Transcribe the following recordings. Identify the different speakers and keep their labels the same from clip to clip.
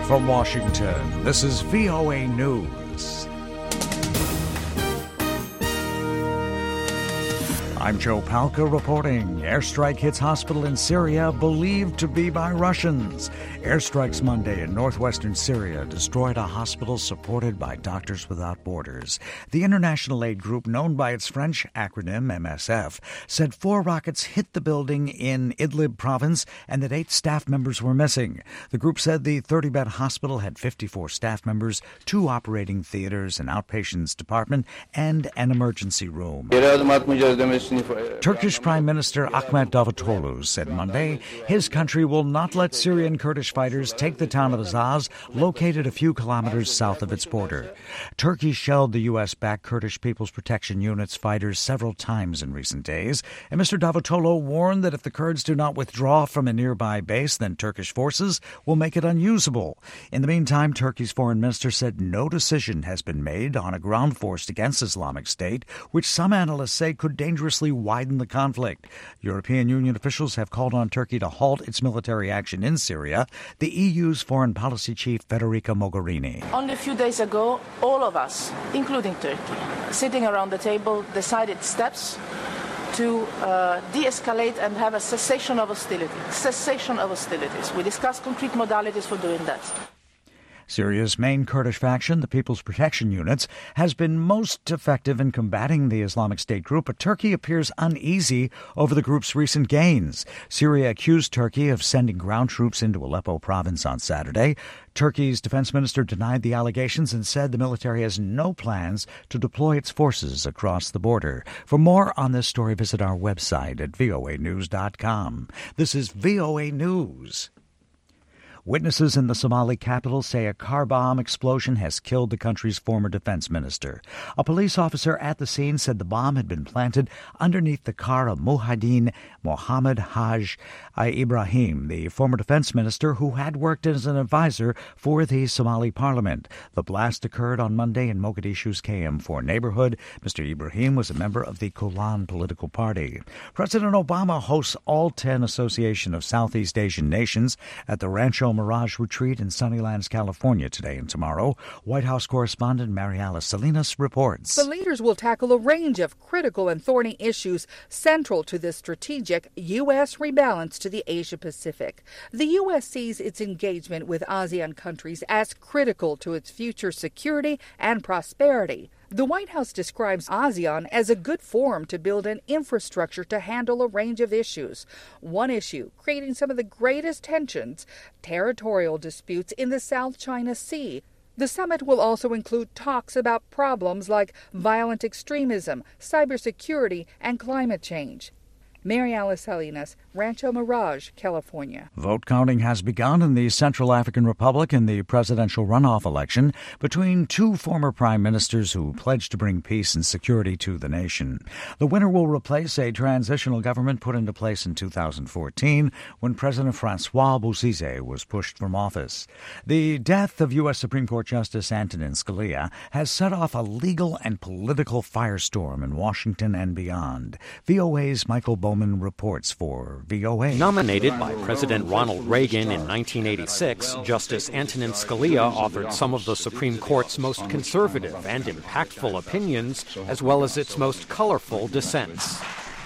Speaker 1: From Washington, this is VOA News. I'm Joe Palca reporting. Airstrike hits hospital in Syria believed to be by Russians. Airstrikes Monday in northwestern Syria destroyed a hospital supported by Doctors Without Borders. The international aid group, known by its French acronym MSF, said 4 rockets hit the building in Idlib province and that 8 staff members were missing. The group said the 30-bed hospital had 54 staff members, 2 operating theaters, an outpatients department, and an emergency room. Turkish Prime Minister Ahmet Davutoglu said Monday his country will not let Syrian Kurdish fighters take the town of Azaz, located a few kilometers south of its border. Turkey shelled the U.S.-backed Kurdish People's Protection Unit's fighters several times in recent days, and Mr. Davutoglu warned that if the Kurds do not withdraw from a nearby base, then Turkish forces will make it unusable. In the meantime, Turkey's foreign minister said no decision has been made on a ground force against Islamic State, which some analysts say could dangerously widen the conflict. European Union officials have called on Turkey to halt its military action in Syria. The EU's foreign policy chief, Federica Mogherini.
Speaker 2: Only a few days ago, all of us, including Turkey, sitting around the table, decided steps to de-escalate and have a cessation of hostilities. We discussed concrete modalities for doing that.
Speaker 1: Syria's main Kurdish faction, the People's Protection Units, has been most effective in combating the Islamic State group, but Turkey appears uneasy over the group's recent gains. Syria accused Turkey of sending ground troops into Aleppo province on Saturday. Turkey's defense minister denied the allegations and said the military has no plans to deploy its forces across the border. For more on this story, visit our website at voanews.com. This is VOA News. Witnesses in the Somali capital say a car bomb explosion has killed the country's former defense minister. A police officer at the scene said the bomb had been planted underneath the car of Muhyiddin Mohammed Haj Ibrahim, the former defense minister who had worked as an advisor for the Somali parliament. The blast occurred on Monday in Mogadishu's KM4 neighborhood. Mr. Ibrahim was a member of the Kulan political party. President Obama hosts all 10 Association of Southeast Asian Nations at the Rancho Mirage Retreat in Sunnylands, California today and tomorrow. White House correspondent Mariela Salinas reports.
Speaker 3: The leaders will tackle a range of critical and thorny issues central to the strategic U.S. rebalance to the Asia-Pacific. The U.S. sees its engagement with ASEAN countries as critical to its future security and prosperity. The White House describes ASEAN as a good forum to build an infrastructure to handle a range of issues. One issue creating some of the greatest tensions, territorial disputes in the South China Sea. The summit will also include talks about problems like violent extremism, cybersecurity, and climate change. Mariela Salinas, Rancho Mirage, California.
Speaker 1: Vote counting has begun in the Central African Republic in the presidential runoff election between 2 former prime ministers who pledged to bring peace and security to the nation. The winner will replace a transitional government put into place in 2014 when President Francois Bozize was pushed from office. The death of U.S. Supreme Court Justice Antonin Scalia has set off a legal and political firestorm in Washington and beyond. VOA's Michael Bowman reports for VOA.
Speaker 4: Nominated by President Ronald Reagan in 1986, Justice Antonin Scalia authored some of the Supreme Court's most conservative and impactful opinions, as well as its most colorful dissents.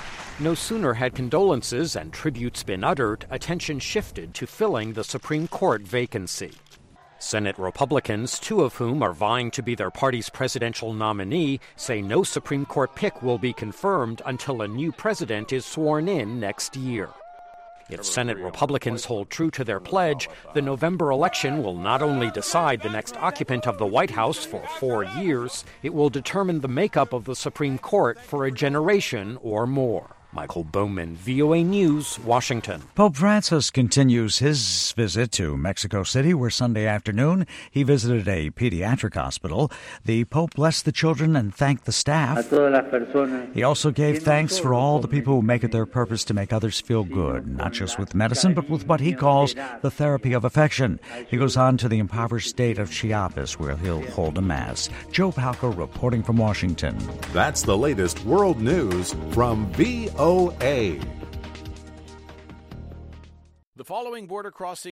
Speaker 4: No sooner had condolences and tributes been uttered, attention shifted to filling the Supreme Court vacancy. Senate Republicans, 2 of whom are vying to be their party's presidential nominee, say no Supreme Court pick will be confirmed until a new president is sworn in next year. If Senate Republicans hold true to their pledge, the November election will not only decide the next occupant of the White House for 4 years, it will determine the makeup of the Supreme Court for a generation or more. Michael Bowman, VOA News, Washington.
Speaker 1: Pope Francis continues his visit to Mexico City, where Sunday afternoon he visited a pediatric hospital. The Pope blessed the children and thanked the staff. He also gave thanks for all the people who make it their purpose to make others feel good, not just with medicine, but with what he calls the therapy of affection. He goes on to the impoverished state of Chiapas, where he'll hold a mass. Joe Palca reporting from Washington.
Speaker 5: That's the latest world news from VOA. The following border crossing